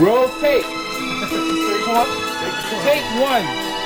Roll tape. Take one.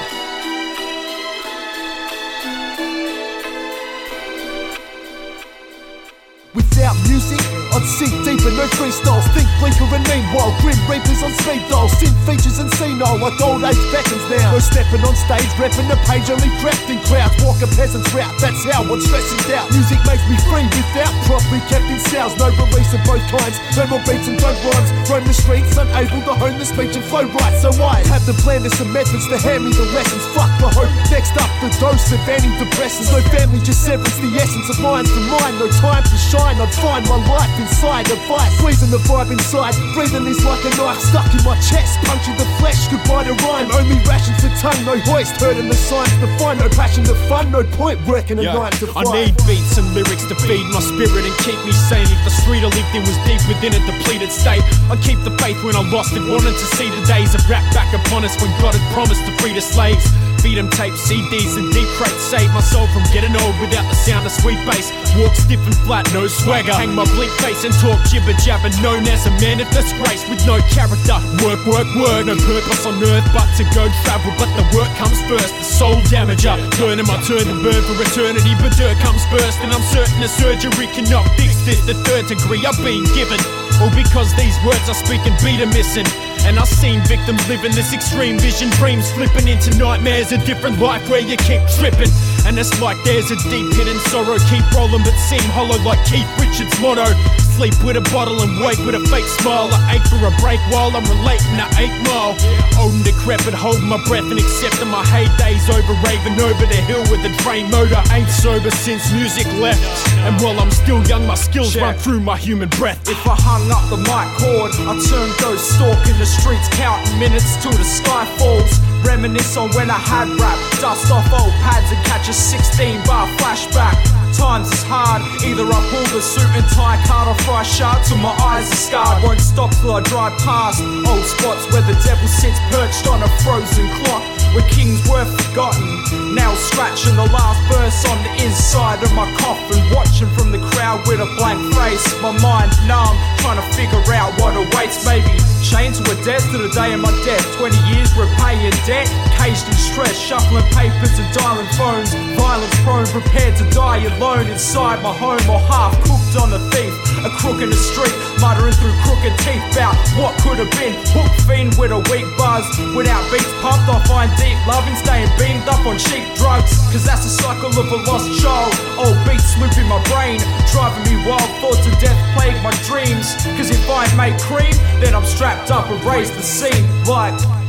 Without music, I'd sink deeper, no freestyles. Think bleaker and meanwhile, grim reapers on speed dial. Synth features and senile like old age beckons now. No stepping on stage, repping the page, only trapped in crowds. Walk a peasant's route, that's how I'm stressing out. Music makes me free without properly kept in cells. No release of both kinds, no more beats and dope rhymes. Roam the streets, unable to hone the speech and flow right. So I have the plan to some methods to hand me the lessons. Fuck the hope, next up the dose of antidepressants. No family, just severance, the essence of mind's the mind. No time to shine, I'd find my life inside a vice. Squeezing the vibe inside, breathing is like a knife stuck in my chest, puncturing the flesh, goodbye to rhyme. Only rations for tongue, no hoist, hurting the signs to find. No passion to fun, no point working a 9 to 5. I need beats and lyrics to feed my spirit and keep me sane. If the street I lived in was deep within a depleted state, I'd keep the faith when I lost it. Wanted to see the days of rap back upon us when God had promised to free the slaves. Feed them tape, CDs and deep crates. Save my soul from getting old without the sound of sweet bass. Walk stiff and flat, no swagger. Hang my blink face and talk jibber jabber. Known as a man of disgrace with no character. Work, work, work. No purpose on earth but to go travel. But the work comes first, the soul damager. Learning my turn to burn for eternity. But dirt comes first and I'm certain the surgery cannot fix this. The third degree I've been given. All because these words I speak and beat are missing. And I've seen victims living this extreme vision. Dreams flipping into nightmares. A different life where you keep tripping. And it's like there's a deep hidden sorrow. Keep rolling but seem hollow like Keith Richards' motto. Sleep with a bottle and wake with a fake smile. I ache for a break while I'm relating to 8 Mile. Old and decrepit, holding my breath and accepting my heydays over. Raving over the hill with a train motor. Ain't sober since music left. And while I'm still young, my skills run through my human breath. If I hung up the mic cord, I'd turn ghost stalking the streets, counting minutes till the sky falls. Reminisce on when I had rap, dust off old pads and catch a 16-bar flashback. Times is hard, either I pull the suit and tie card or fry sharp till my eyes are scarred. Won't stop till I drive past old spots where the devil sits perched on a frozen clock, where kings were forgotten. Now scratching the last verse on the inside of my coffin, watching from the crowd with a blank face. My mind numb, trying to figure out what awaits. Maybe chained to a desk to the day of my death. 20 years repaying debt, caged in stress, shuffling papers and dialing phones. Violence prone, prepared to die alone inside my home, or half cooked on the thief. A crook in the street, muttering through crooked teeth about what could have been. Hook fiend with a weak buzz, without beats pumped I find deep love in staying beamed up on cheap drugs. Cause that's the cycle of a lost child. Old beats loop in my brain, driving me wild. Thoughts of death plague my dreams. Cause if I make cream, then I'm strapped up and raise the scene like